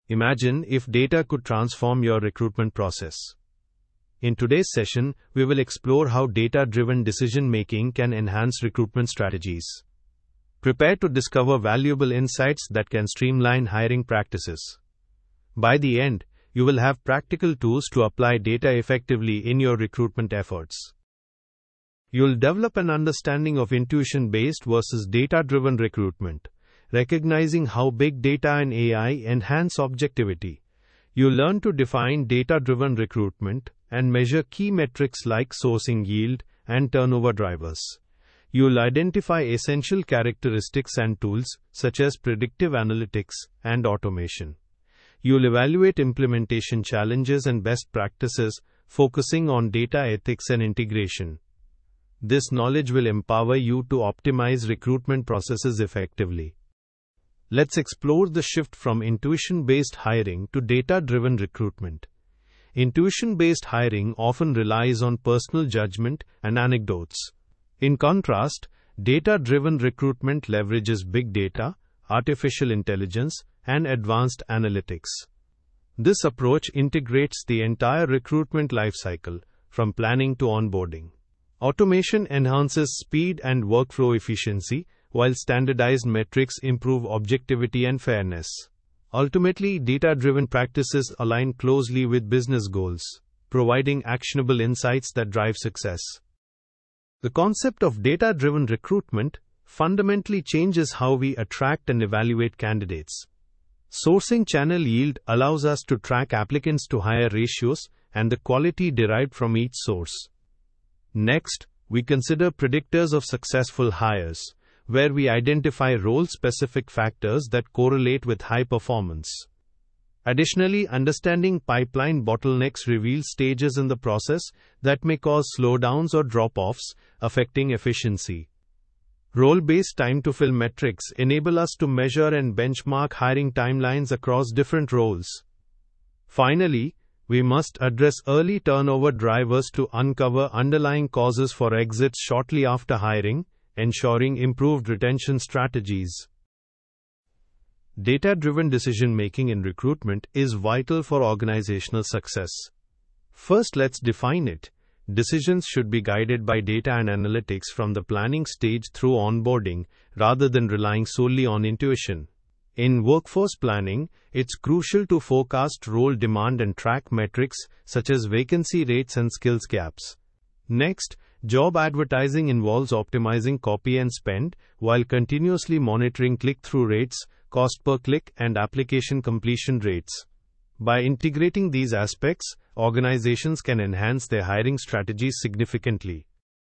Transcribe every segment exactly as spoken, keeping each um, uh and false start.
Imagine if data could transform your recruitment process. In today's session, we will explore how data-driven decision-making can enhance recruitment strategies. Prepare to discover valuable insights that can streamline hiring practices. By the end, you will have practical tools to apply data effectively in your recruitment efforts. You'll develop an understanding of intuition-based versus data-driven recruitment, recognizing how big data and A I enhance objectivity. You'll learn to define data-driven recruitment and measure key metrics like sourcing yield and turnover drivers. You'll identify essential characteristics and tools such as predictive analytics and automation. You'll evaluate implementation challenges and best practices, focusing on data ethics and integration. This knowledge will empower you to optimize recruitment processes effectively. Let's explore the shift from intuition-based hiring to data-driven recruitment. Intuition-based hiring often relies on personal judgment and anecdotes. In contrast, data-driven recruitment leverages big data, artificial intelligence, and advanced analytics. This approach integrates the entire recruitment lifecycle, from planning to onboarding. Automation enhances speed and workflow efficiency, while standardized metrics improve objectivity and fairness. Ultimately, data-driven practices align closely with business goals, providing actionable insights that drive success. The concept of data-driven recruitment fundamentally changes how we attract and evaluate candidates. Sourcing channel yield allows us to track applicants to hire ratios and the quality derived from each source. Next, we consider predictors of successful hires, where we identify role-specific factors that correlate with high performance. Additionally, understanding pipeline bottlenecks reveals stages in the process that may cause slowdowns or drop-offs, affecting efficiency. Role-based time-to-fill metrics enable us to measure and benchmark hiring timelines across different roles. Finally, we must address early turnover drivers to uncover underlying causes for exits shortly after hiring, ensuring improved retention strategies. Data-driven decision-making in recruitment is vital for organizational success. First, let's define it. Decisions should be guided by data and analytics from the planning stage through onboarding, rather than relying solely on intuition. In workforce planning, it's crucial to forecast role demand and track metrics such as vacancy rates and skills gaps. Next, job advertising involves optimizing copy and spend, while continuously monitoring click-through rates, cost per click, and application completion rates. By integrating these aspects, organizations can enhance their hiring strategies significantly.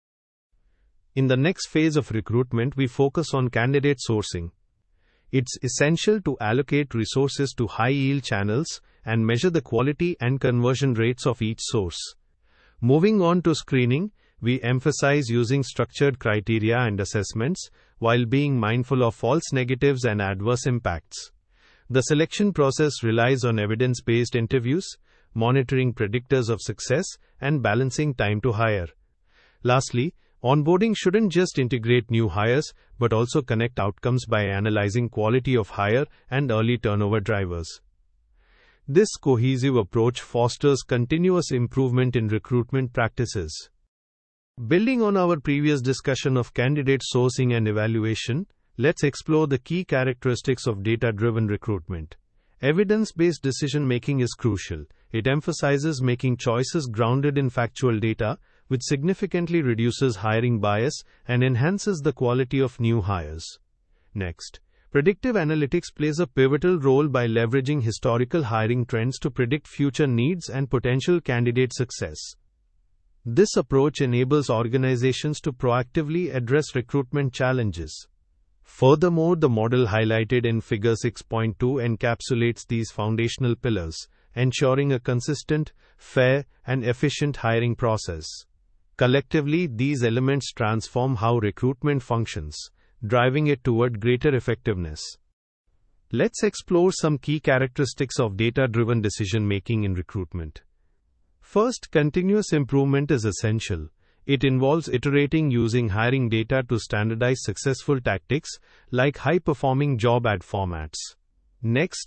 In the next phase of recruitment, we focus on candidate sourcing. It's essential to allocate resources to high-yield channels and measure the quality and conversion rates of each source. Moving on to screening, we emphasize using structured criteria and assessments, while being mindful of false negatives and adverse impacts. The selection process relies on evidence-based interviews, monitoring predictors of success, and balancing time to hire. Lastly, onboarding shouldn't just integrate new hires, but also connect outcomes by analyzing quality of hire and early turnover drivers. This cohesive approach fosters continuous improvement in recruitment practices. Building on our previous discussion of candidate sourcing and evaluation, let's explore the key characteristics of data-driven recruitment. Evidence-based decision-making is crucial. It emphasizes making choices grounded in factual data, which significantly reduces hiring bias and enhances the quality of new hires. Next, predictive analytics plays a pivotal role by leveraging historical hiring trends to predict future needs and potential candidate success. This approach enables organizations to proactively address recruitment challenges. Furthermore, the model highlighted in Figure six point two encapsulates these foundational pillars, ensuring a consistent, fair, and efficient hiring process. Collectively, these elements transform how recruitment functions, driving it toward greater effectiveness. Let's explore some key characteristics of data-driven decision-making in recruitment. First, continuous improvement is essential. It involves iterating using hiring data to standardize successful tactics, like high-performing job ad formats. Next,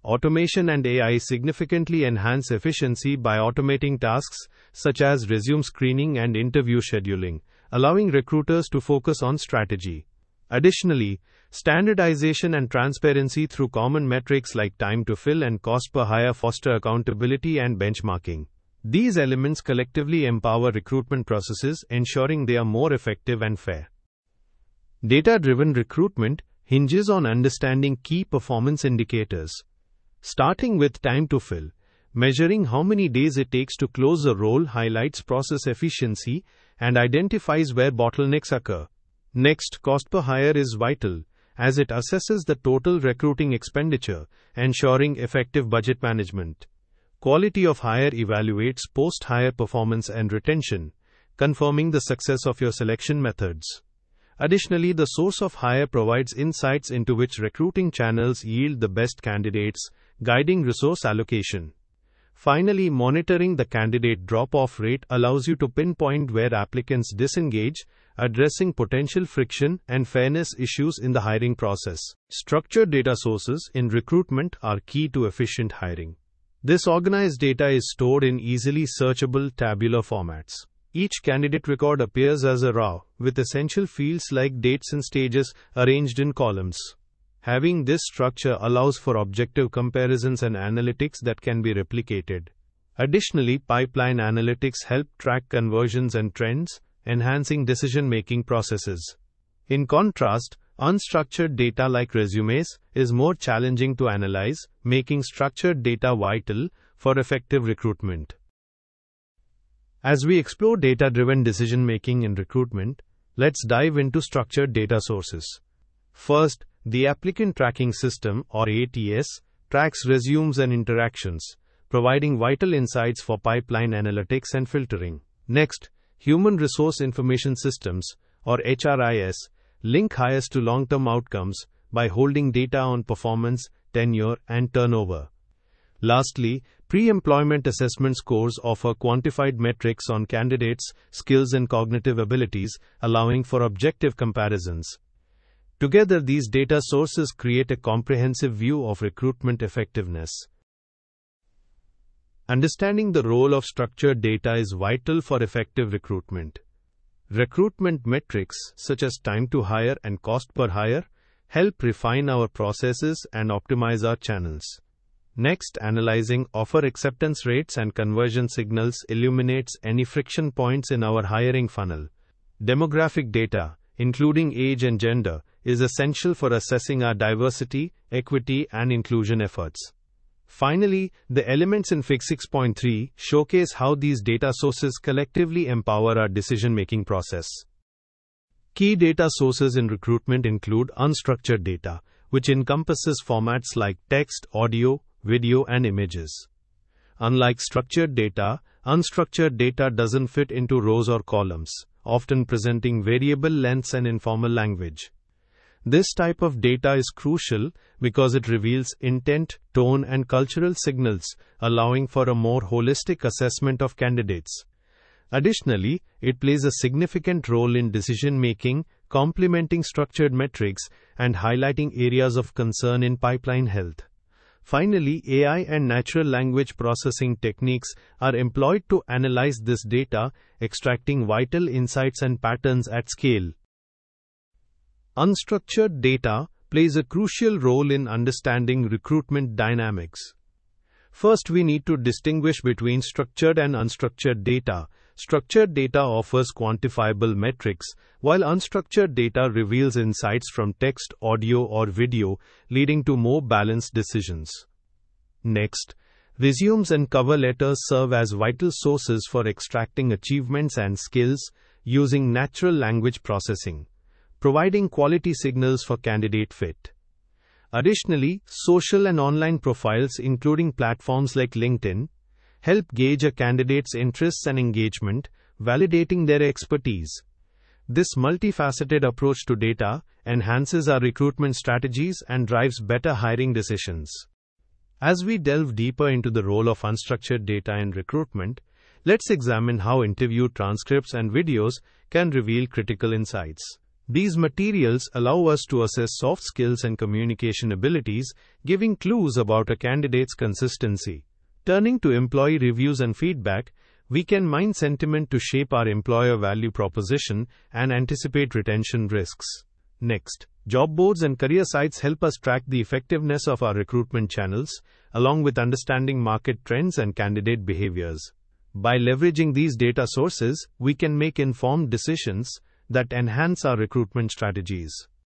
automation and A I significantly enhance efficiency by automating tasks such as resume screening and interview scheduling, allowing recruiters to focus on strategy. Additionally, standardization and transparency through common metrics like time to fill and cost per hire foster accountability and benchmarking. These elements collectively empower recruitment processes, ensuring they are more effective and fair. Data-driven recruitment hinges on understanding key performance indicators. Starting with time to fill, measuring how many days it takes to close a role highlights process efficiency and identifies where bottlenecks occur. Next, cost per hire is vital, as it assesses the total recruiting expenditure, ensuring effective budget management. Quality of hire evaluates post-hire performance and retention, confirming the success of your selection methods. Additionally, the source of hire provides insights into which recruiting channels yield the best candidates, guiding resource allocation. Finally, monitoring the candidate drop-off rate allows you to pinpoint where applicants disengage, addressing potential friction and fairness issues in the hiring process. Structured data sources in recruitment are key to efficient hiring. This organized data is stored in easily searchable tabular formats. Each candidate record appears as a raw, with essential fields like dates and stages arranged in columns. Having this structure allows for objective comparisons and analytics that can be replicated. Additionally, pipeline analytics help track conversions and trends, enhancing decision-making processes. In contrast, unstructured data like resumes is more challenging to analyze, making structured data vital for effective recruitment. As we explore data-driven decision-making in recruitment, let's dive into structured data sources. First, the Applicant Tracking System, or A T S, tracks resumes and interactions, providing vital insights for pipeline analytics and filtering. Next, Human Resource Information Systems, or H R I S, link hires to long-term outcomes by holding data on performance, tenure, and turnover. Lastly, pre-employment assessment scores offer quantified metrics on candidates' skills and cognitive abilities, allowing for objective comparisons. Together, these data sources create a comprehensive view of recruitment effectiveness. Understanding the role of structured data is vital for effective recruitment. Recruitment metrics, such as time to hire and cost per hire, help refine our processes and optimize our channels. Next, analyzing offer acceptance rates and conversion signals illuminates any friction points in our hiring funnel. Demographic data, including age and gender, is essential for assessing our diversity, equity, and inclusion efforts. Finally, the elements in Fig six point three showcase how these data sources collectively empower our decision-making process. Key data sources in recruitment include unstructured data, which encompasses formats like text, audio, video, and images. Unlike structured data, unstructured data doesn't fit into rows or columns, often presenting variable lengths and informal language. This type of data is crucial because it reveals intent, tone, and cultural signals, allowing for a more holistic assessment of candidates. Additionally, it plays a significant role in decision-making, complementing structured metrics, and highlighting areas of concern in pipeline health. Finally, A I and natural language processing techniques are employed to analyze this data, extracting vital insights and patterns at scale. Unstructured data plays a crucial role in understanding recruitment dynamics. First, we need to distinguish between structured and unstructured data. Structured data offers quantifiable metrics, while unstructured data reveals insights from text, audio, or video, leading to more balanced decisions. Next, resumes and cover letters serve as vital sources for extracting achievements and skills using natural language processing, providing quality signals for candidate fit. Additionally, social and online profiles, including platforms like LinkedIn, help gauge a candidate's interests and engagement, validating their expertise. This multifaceted approach to data enhances our recruitment strategies and drives better hiring decisions. As we delve deeper into the role of unstructured data in recruitment, let's examine how interview transcripts and videos can reveal critical insights. These materials allow us to assess soft skills and communication abilities, giving clues about a candidate's consistency. Turning to employee reviews and feedback, we can mine sentiment to shape our employer value proposition and anticipate retention risks. Next, job boards and career sites help us track the effectiveness of our recruitment channels, along with understanding market trends and candidate behaviors. By leveraging these data sources, we can make informed decisions that enhance our recruitment strategies.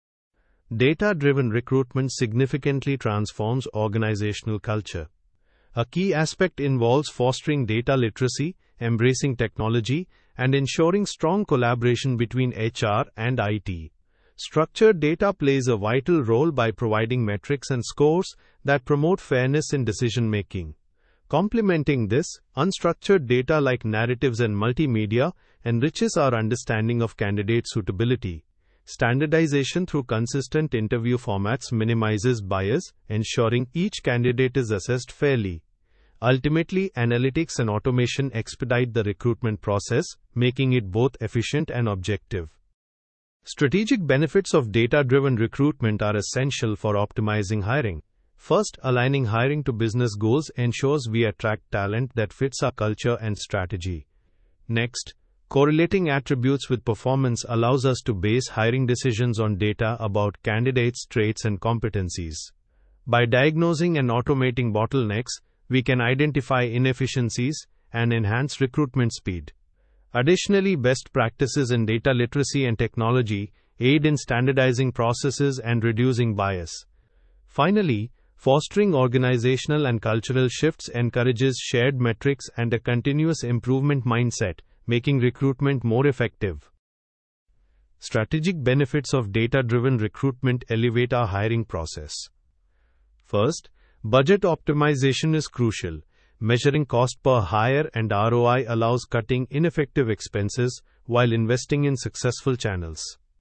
Data-driven recruitment significantly transforms organizational culture. A key aspect involves fostering data literacy, embracing technology, and ensuring strong collaboration between H R and I T. Structured data plays a vital role by providing metrics and scores that promote fairness in decision-making. Complementing this, unstructured data like narratives and multimedia enriches our understanding of candidate suitability. Standardization through consistent interview formats minimizes bias, ensuring each candidate is assessed fairly. Ultimately, analytics and automation expedite the recruitment process, making it both efficient and objective. Strategic benefits of data-driven recruitment are essential for optimizing hiring. First, aligning hiring to business goals ensures we attract talent that fits our culture and strategy. Next, correlating attributes with performance allows us to base hiring decisions on data about candidates' traits and competencies. By diagnosing and automating bottlenecks, we can identify inefficiencies and enhance recruitment speed. Additionally, best practices in data literacy and technology aid in standardizing processes and reducing bias. Finally, fostering organizational and cultural shifts encourages shared metrics and a continuous improvement mindset, making recruitment more effective. Strategic benefits of data-driven recruitment elevate our hiring process. First, budget optimization is crucial. Measuring cost per hire and R O I allows cutting ineffective expenses while investing in successful channels.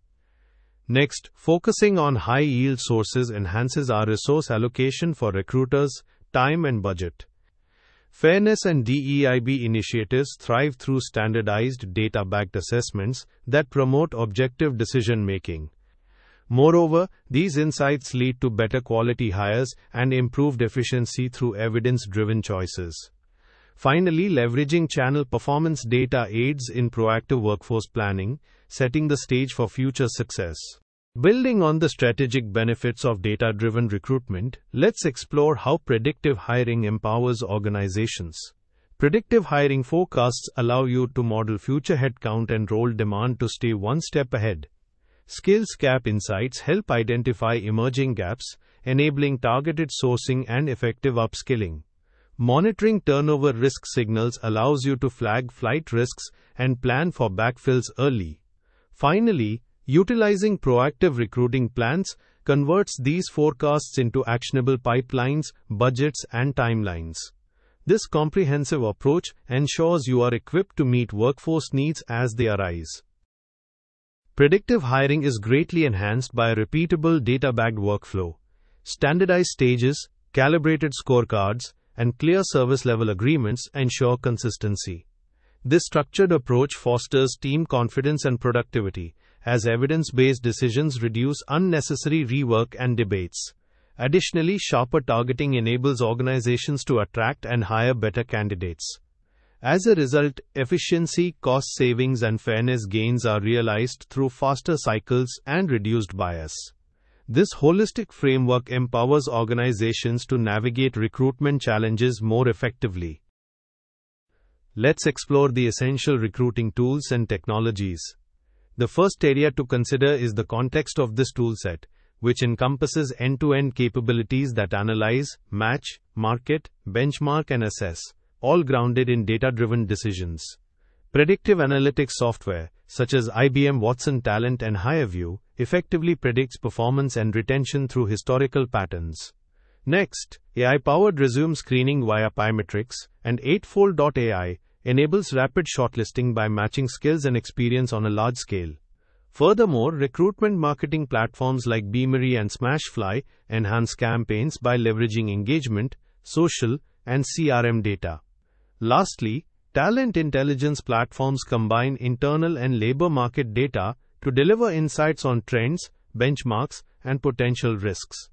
Next, focusing on high-yield sources enhances our resource allocation for recruiters, time and budget. Fairness and D E I B initiatives thrive through standardized data-backed assessments that promote objective decision-making. Moreover, these insights lead to better quality hires and improved efficiency through evidence-driven choices. Finally, leveraging channel performance data aids in proactive workforce planning, setting the stage for future success. Building on the strategic benefits of data-driven recruitment, let's explore how predictive hiring empowers organizations. Predictive hiring forecasts allow you to model future headcount and role demand to stay one step ahead. Skills Gap Insights help identify emerging gaps, enabling targeted sourcing and effective upskilling. Monitoring turnover risk signals allows you to flag flight risks and plan for backfills early. Finally, utilizing proactive recruiting plans converts these forecasts into actionable pipelines, budgets, and timelines. This comprehensive approach ensures you are equipped to meet workforce needs as they arise. Predictive hiring is greatly enhanced by a repeatable data-backed workflow. Standardized stages, calibrated scorecards, and clear service-level agreements ensure consistency. This structured approach fosters team confidence and productivity, as evidence-based decisions reduce unnecessary rework and debates. Additionally, sharper targeting enables organizations to attract and hire better candidates. As a result, efficiency, cost savings, and fairness gains are realized through faster cycles and reduced bias. This holistic framework empowers organizations to navigate recruitment challenges more effectively. Let's explore the essential recruiting tools and technologies. The first area to consider is the context of this toolset, which encompasses end-to-end capabilities that analyze, match, market, benchmark, and assess, all grounded in data-driven decisions. Predictive analytics software, such as I B M Watson Talent and HireVue, effectively predicts performance and retention through historical patterns. Next, A I-powered resume screening via Pymetrics and Eightfold dot A I enables rapid shortlisting by matching skills and experience on a large scale. Furthermore, recruitment marketing platforms like Beamery and Smashfly enhance campaigns by leveraging engagement, social, and C R M data. Lastly, talent intelligence platforms combine internal and labor market data to deliver insights on trends, benchmarks, and potential risks.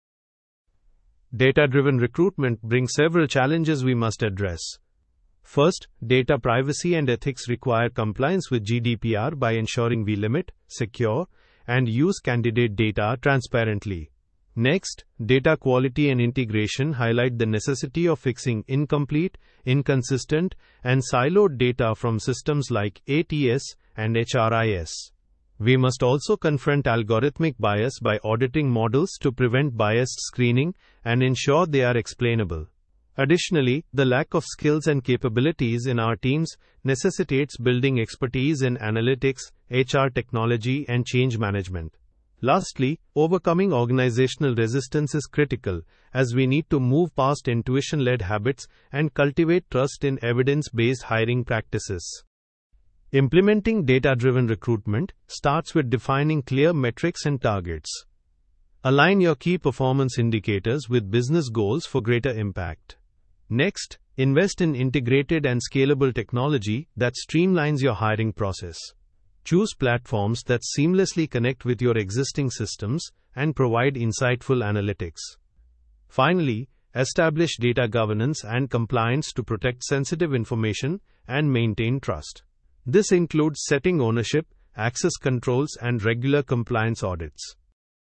Data-driven recruitment brings several challenges we must address. First, data privacy and ethics require compliance with G D P R by ensuring we limit, secure, and use candidate data transparently. Next, data quality and integration highlight the necessity of fixing incomplete, inconsistent, and siloed data from systems like A T S and H R I S. We must also confront algorithmic bias by auditing models to prevent biased screening and ensure they are explainable. Additionally, the lack of skills and capabilities in our teams necessitates building expertise in analytics, H R technology, and change management. Lastly, overcoming organizational resistance is critical, as we need to move past intuition-led habits and cultivate trust in evidence-based hiring practices. Implementing data-driven recruitment starts with defining clear metrics and targets. Align your key performance indicators with business goals for greater impact. Next, invest in integrated and scalable technology that streamlines your hiring process. Choose platforms that seamlessly connect with your existing systems and provide insightful analytics. Finally, establish data governance and compliance to protect sensitive information and maintain trust. This includes setting ownership, access controls, and regular compliance audits.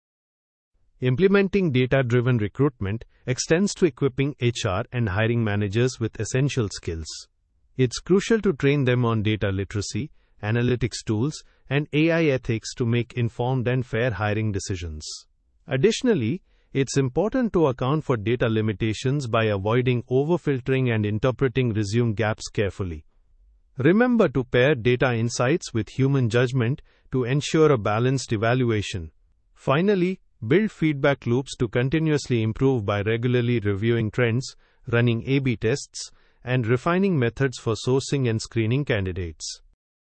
Implementing data-driven recruitment extends to equipping H R and hiring managers with essential skills. It's crucial to train them on data literacy, analytics tools, and A I ethics to make informed and fair hiring decisions. Additionally, it's important to account for data limitations by avoiding overfiltering and interpreting resume gaps carefully. Remember to pair data insights with human judgment to ensure a balanced evaluation. Finally, build feedback loops to continuously improve by regularly reviewing trends, running A B tests, and refining methods for sourcing and screening candidates.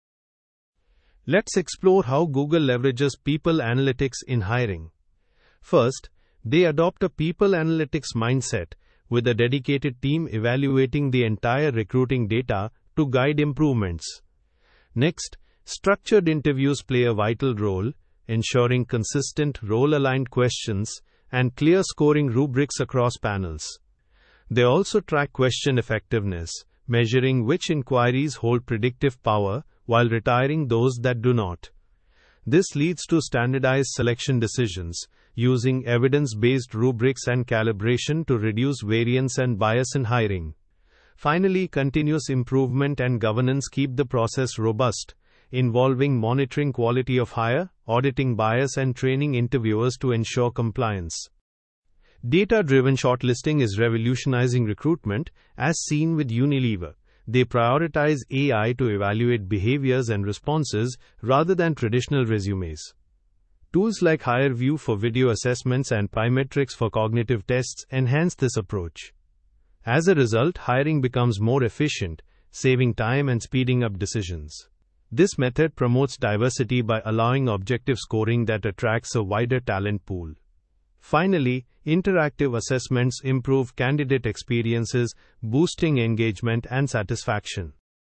Let's explore how Google leverages people analytics in hiring. First, they adopt a people analytics mindset, with a dedicated team evaluating the entire recruiting data to guide improvements. Next, structured interviews play a vital role, ensuring consistent role-aligned questions and clear scoring rubrics across panels. They also track question effectiveness, measuring which inquiries hold predictive power while retiring those that do not. This leads to standardized selection decisions, using evidence-based rubrics and calibration to reduce variance and bias in hiring. Finally, continuous improvement and governance keep the process robust, involving monitoring quality of hire, auditing bias, and training interviewers to ensure compliance. Data-driven shortlisting is revolutionizing recruitment, as seen with Unilever. They prioritize A I to evaluate behaviors and responses rather than traditional resumes. Tools like HireView for video assessments and Pymetrics for cognitive tests enhance this approach. As a result, hiring becomes more efficient, saving time and speeding up decisions. This method promotes diversity by allowing objective scoring that attracts a wider talent pool. Finally, interactive assessments improve candidate experiences, boosting engagement and satisfaction.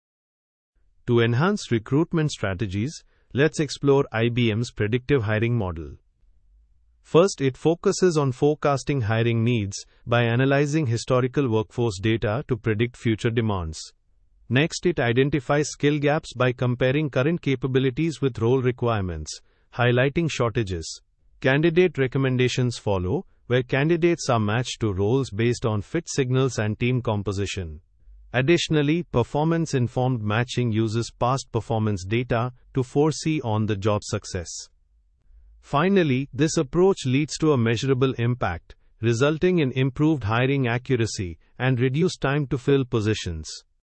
To enhance recruitment strategies, let's explore I B M's predictive hiring model. First, it focuses on forecasting hiring needs by analyzing historical workforce data to predict future demands. Next, it identifies skill gaps by comparing current capabilities with role requirements, highlighting shortages. Candidate recommendations follow, where candidates are matched to roles based on fit signals and team composition. Additionally, performance-informed matching uses past performance data to foresee on-the-job success. Finally, this approach leads to a measurable impact, resulting in improved hiring accuracy and reduced time to fill positions.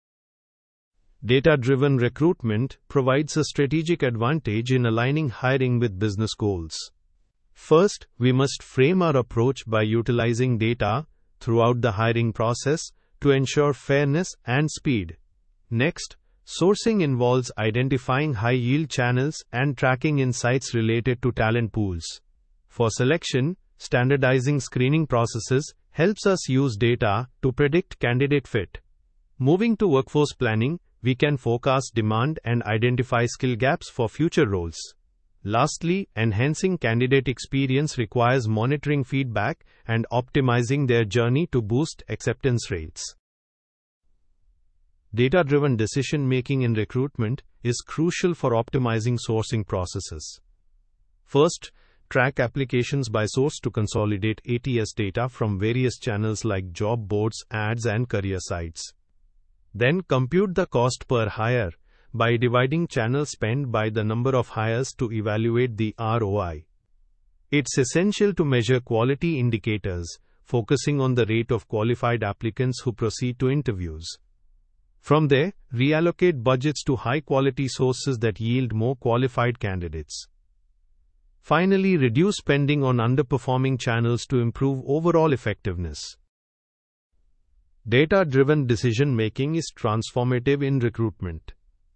Data-driven recruitment provides a strategic advantage in aligning hiring with business goals. First, we must frame our approach by utilizing data throughout the hiring process to ensure fairness and speed. Next, sourcing involves identifying high-yield channels and tracking insights related to talent pools. For selection, standardizing screening processes helps us use data to predict candidate fit. Moving to workforce planning, we can forecast demand and identify skill gaps for future roles. Lastly, enhancing candidate experience requires monitoring feedback and optimizing their journey to boost acceptance rates. Data-driven decision-making in recruitment is crucial for optimizing sourcing processes. First, track applications by source to consolidate A T S data from various channels like job boards, ads, and career sites. Then, compute the cost per hire by dividing channel spend by the number of hires to evaluate the R O I. It's essential to measure quality indicators, focusing on the rate of qualified applicants who proceed to interviews. From there, reallocate budgets to high-quality sources that yield more qualified candidates. Finally, reduce spending on underperforming channels to improve overall effectiveness. Data-driven decision-making is transformative in recruitment.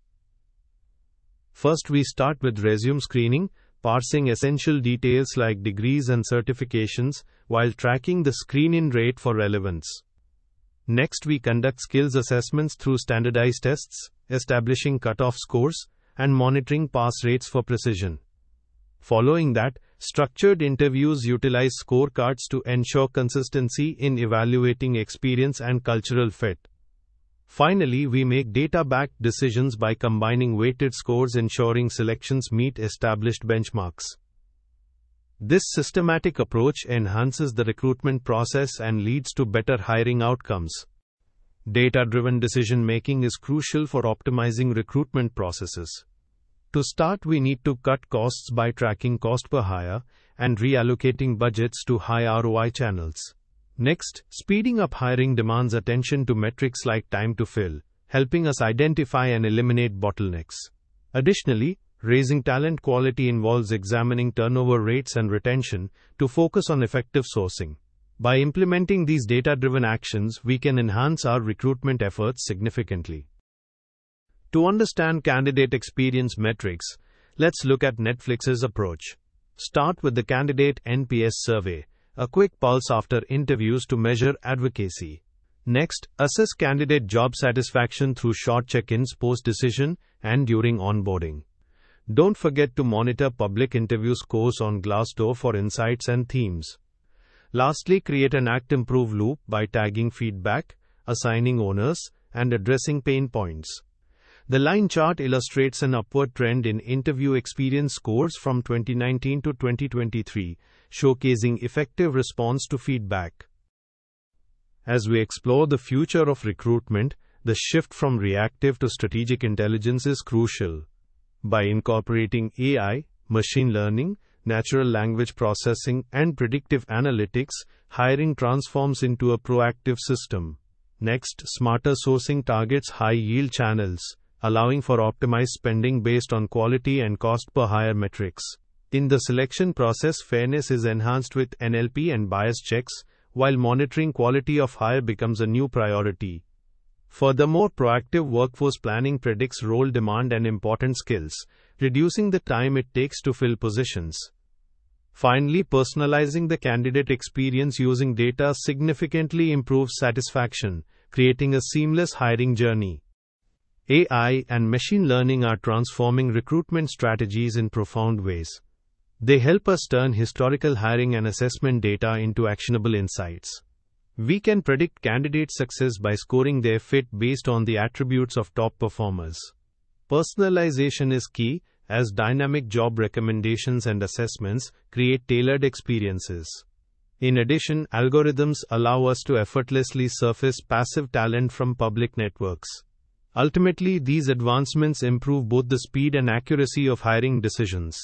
First, we start with resume screening, parsing essential details like degrees and certifications, while tracking the screen-in rate for relevance. Next, we conduct skills assessments through standardized tests, establishing cutoff scores, and monitoring pass rates for precision. Following that, structured interviews utilize scorecards to ensure consistency in evaluating experience and cultural fit. Finally, we make data-backed decisions by combining weighted scores, ensuring selections meet established benchmarks. This systematic approach enhances the recruitment process and leads to better hiring outcomes. Data-driven decision-making is crucial for optimizing recruitment processes. To start, we need to cut costs by tracking cost per hire and reallocating budgets to high R O I channels. Next, speeding up hiring demands attention to metrics like time to fill, helping us identify and eliminate bottlenecks. Additionally, raising talent quality involves examining turnover rates and retention to focus on effective sourcing. By implementing these data-driven actions, we can enhance our recruitment efforts significantly. To understand candidate experience metrics, let's look at Netflix's approach. Start with the Candidate N P S survey, a quick pulse after interviews to measure advocacy. Next, assess candidate job satisfaction through short check-ins post-decision and during onboarding. Don't forget to monitor public interview scores on Glassdoor for insights and themes. Lastly, create an act-improve loop by tagging feedback, assigning owners, and addressing pain points. The line chart illustrates an upward trend in interview experience scores from twenty nineteen to twenty twenty-three, showcasing effective response to feedback. As we explore the future of recruitment, the shift from reactive to strategic intelligence is crucial. By incorporating A I, machine learning, natural language processing, and predictive analytics, hiring transforms into a proactive system. Next, smarter sourcing targets high-yield channels, allowing for optimized spending based on quality and cost per hire metrics. In the selection process, fairness is enhanced with N L P and bias checks, while monitoring quality of hire becomes a new priority. Furthermore, proactive workforce planning predicts role demand and important skills, reducing the time it takes to fill positions. Finally, personalizing the candidate experience using data significantly improves satisfaction, creating a seamless hiring journey. A I and machine learning are transforming recruitment strategies in profound ways. They help us turn historical hiring and assessment data into actionable insights. We can predict candidate success by scoring their fit based on the attributes of top performers. Personalization is key, as dynamic job recommendations and assessments create tailored experiences. In addition, algorithms allow us to effortlessly surface passive talent from public networks. Ultimately, these advancements improve both the speed and accuracy of hiring decisions.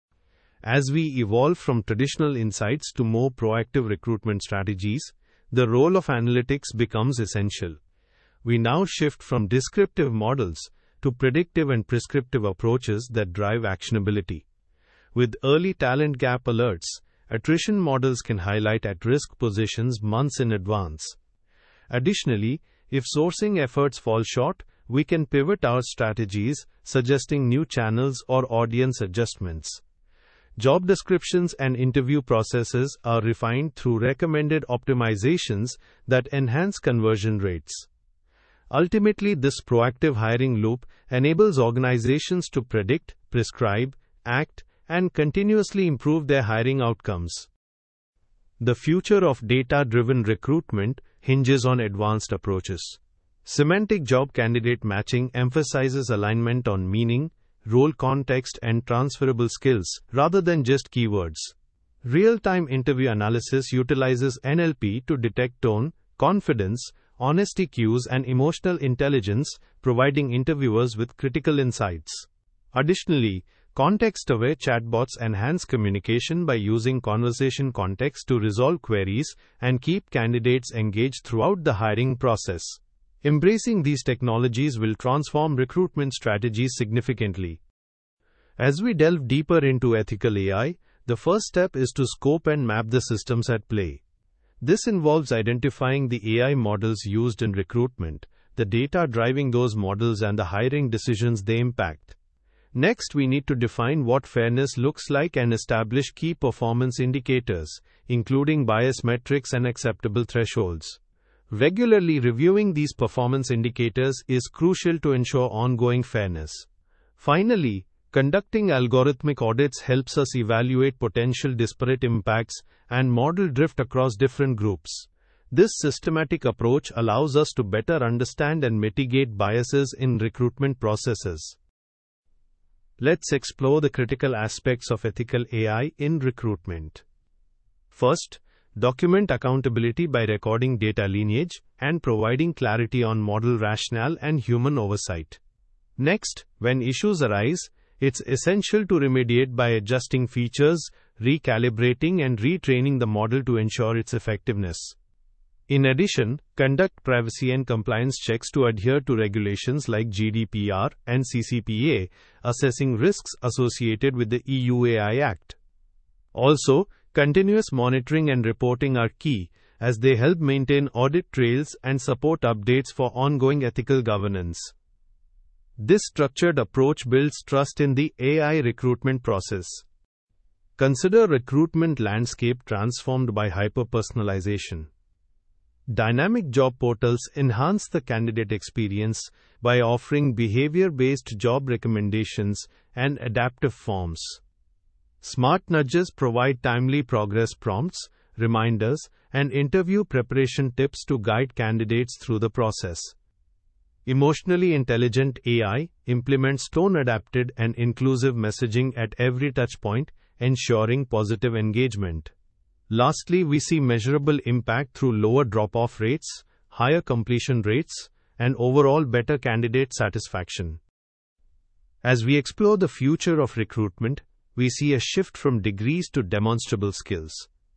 As we evolve from traditional insights to more proactive recruitment strategies, the role of analytics becomes essential. We now shift from descriptive models to predictive and prescriptive approaches that drive actionability. With early talent gap alerts, attrition models can highlight at-risk positions months in advance. Additionally, if sourcing efforts fall short, we can pivot our strategies, suggesting new channels or audience adjustments. Job descriptions and interview processes are refined through recommended optimizations that enhance conversion rates. Ultimately, this proactive hiring loop enables organizations to predict, prescribe, act, and continuously improve their hiring outcomes. The future of data-driven recruitment hinges on advanced approaches. Semantic job candidate matching emphasizes alignment on meaning, role context, and transferable skills rather than just keywords. Real-time interview analysis utilizes N L P to detect tone, confidence, honesty cues, and emotional intelligence, providing interviewers with critical insights. Additionally, context-aware chatbots enhance communication by using conversation context to resolve queries and keep candidates engaged throughout the hiring process. Embracing these technologies will transform recruitment strategies significantly. As we delve deeper into ethical A I, the first step is to scope and map the systems at play. This involves identifying the A I models used in recruitment, the data driving those models, and the hiring decisions they impact. Next, we need to define what fairness looks like and establish key performance indicators, including bias metrics and acceptable thresholds. Regularly reviewing these performance indicators is crucial to ensure ongoing fairness. Finally, conducting algorithmic audits helps us evaluate potential disparate impacts and model drift across different groups. This systematic approach allows us to better understand and mitigate biases in recruitment processes. Let's explore the critical aspects of ethical A I in recruitment. First, document accountability by recording data lineage and providing clarity on model rationale and human oversight. Next, when issues arise, it's essential to remediate by adjusting features, recalibrating, and retraining the model to ensure its effectiveness. In addition, conduct privacy and compliance checks to adhere to regulations like G D P R and C C P A, assessing risks associated with the E U A I Act. Also, continuous monitoring and reporting are key, as they help maintain audit trails and support updates for ongoing ethical governance. This structured approach builds trust in the A I recruitment process. Consider recruitment landscape transformed by hyper-personalization. Dynamic job portals enhance the candidate experience by offering behavior-based job recommendations and adaptive forms. Smart nudges provide timely progress prompts, reminders, and interview preparation tips to guide candidates through the process. Emotionally intelligent A I implements tone-adapted and inclusive messaging at every touchpoint, ensuring positive engagement. Lastly, we see measurable impact through lower drop-off rates, higher completion rates, and overall better candidate satisfaction. As we explore the future of recruitment, we see a shift from degrees to demonstrable skills.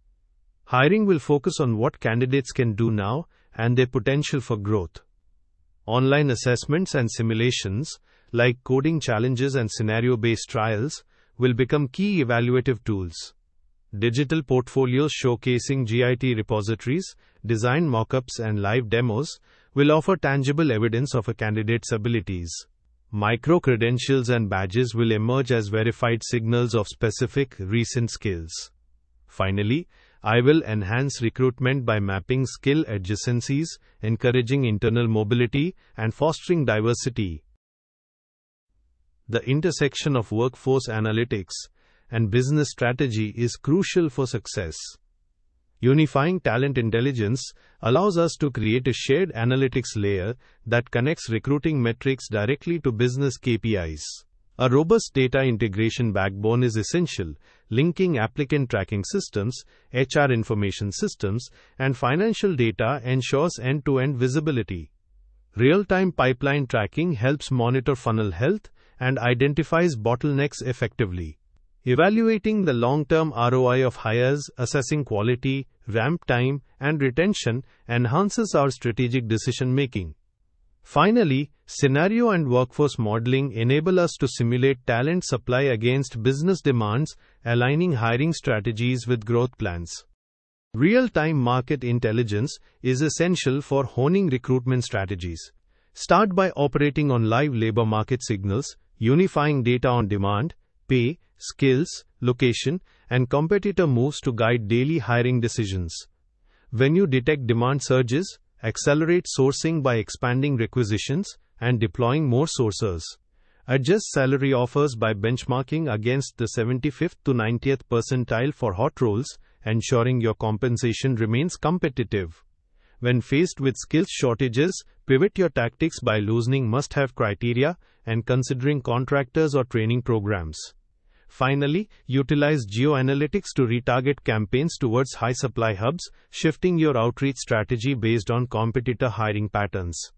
Hiring will focus on what candidates can do now and their potential for growth. Online assessments and simulations, like coding challenges and scenario-based trials, will become key evaluative tools. Digital portfolios showcasing G I T repositories, design mockups, and live demos will offer tangible evidence of a candidate's abilities. Micro-credentials and badges will emerge as verified signals of specific, recent skills. Finally, I will enhance recruitment by mapping skill adjacencies, encouraging internal mobility, and fostering diversity. The intersection of workforce analytics and business strategy is crucial for success. Unifying talent intelligence allows us to create a shared analytics layer that connects recruiting metrics directly to business K P Is. A robust data integration backbone is essential, linking applicant tracking systems, H R information systems, and financial data ensures end-to-end visibility. Real-time pipeline tracking helps monitor funnel health and identifies bottlenecks effectively. Evaluating the long-term R O I of hires, assessing quality, ramp time, and retention enhances our strategic decision-making. Finally, scenario and workforce modeling enable us to simulate talent supply against business demands, aligning hiring strategies with growth plans. Real-time market intelligence is essential for honing recruitment strategies. Start by operating on live labor market signals, unifying data on demand, pay, skills, location, and competitor moves to guide daily hiring decisions. When you detect demand surges, accelerate sourcing by expanding requisitions and deploying more sourcers. Adjust salary offers by benchmarking against the seventy-fifth to ninetieth percentile for hot roles, ensuring your compensation remains competitive. When faced with skills shortages, pivot your tactics by loosening must-have criteria and considering contractors or training programs. Finally, utilize geo-analytics to retarget campaigns towards high-supply hubs, shifting your outreach strategy based on competitor hiring patterns.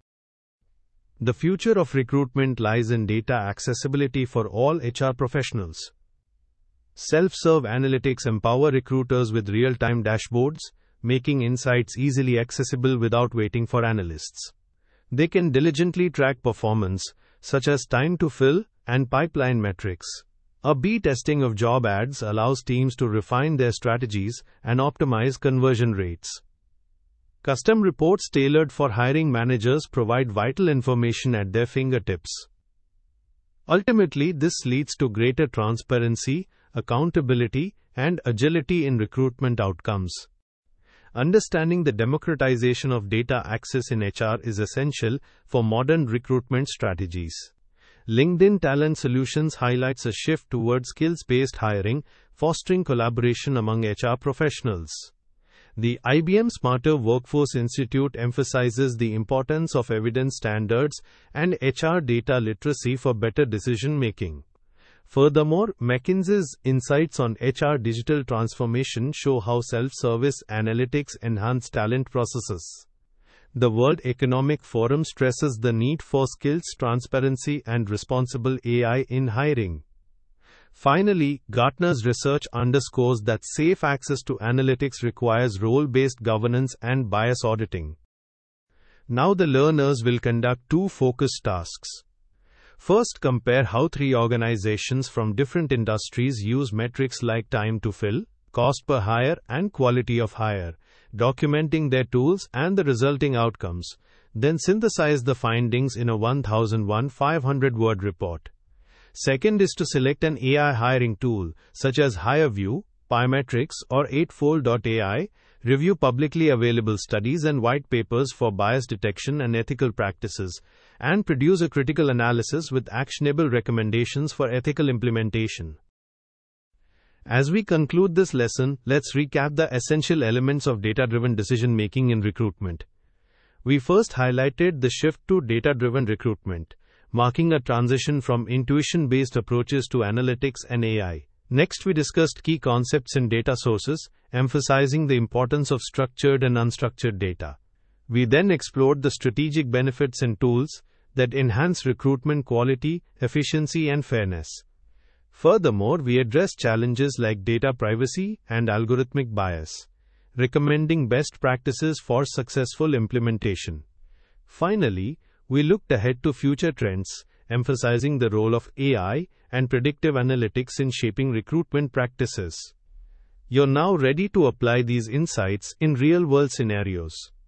The future of recruitment lies in data accessibility for all H R professionals. Self-serve analytics empower recruiters with real-time dashboards, making insights easily accessible without waiting for analysts. They can diligently track performance, such as time to fill and pipeline metrics. A B testing of job ads allows teams to refine their strategies and optimize conversion rates. Custom reports tailored for hiring managers provide vital information at their fingertips. Ultimately, this leads to greater transparency, accountability, and agility in recruitment outcomes. Understanding the democratization of data access in H R is essential for modern recruitment strategies. LinkedIn Talent Solutions highlights a shift towards skills-based hiring, fostering collaboration among H R professionals. The I B M Smarter Workforce Institute emphasizes the importance of evidence standards and H R data literacy for better decision-making. Furthermore, McKinsey's insights on H R digital transformation show how self-service analytics enhance talent processes. The World Economic Forum stresses the need for skills transparency and responsible A I in hiring. Finally, Gartner's research underscores that safe access to analytics requires role-based governance and bias auditing. Now the learners will conduct two focused tasks. First, compare how three organizations from different industries use metrics like time to fill, cost per hire, and quality of hire, documenting their tools and the resulting outcomes. Then synthesize the findings in a one thousand five hundred word report. Second is to select an A I hiring tool, such as HireVue, Pymetrics, or Eightfold dot A I, review publicly available studies and white papers for bias detection and ethical practices, and produce a critical analysis with actionable recommendations for ethical implementation. As we conclude this lesson, let's recap the essential elements of data-driven decision-making in recruitment. We first highlighted the shift to data-driven recruitment, marking a transition from intuition-based approaches to analytics and A I. Next, we discussed key concepts in data sources, emphasizing the importance of structured and unstructured data. We then explored the strategic benefits and tools that enhance recruitment quality, efficiency, and fairness. Furthermore, we addressed challenges like data privacy and algorithmic bias, recommending best practices for successful implementation. Finally, we looked ahead to future trends, emphasizing the role of A I and predictive analytics in shaping recruitment practices. You're now ready to apply these insights in real-world scenarios.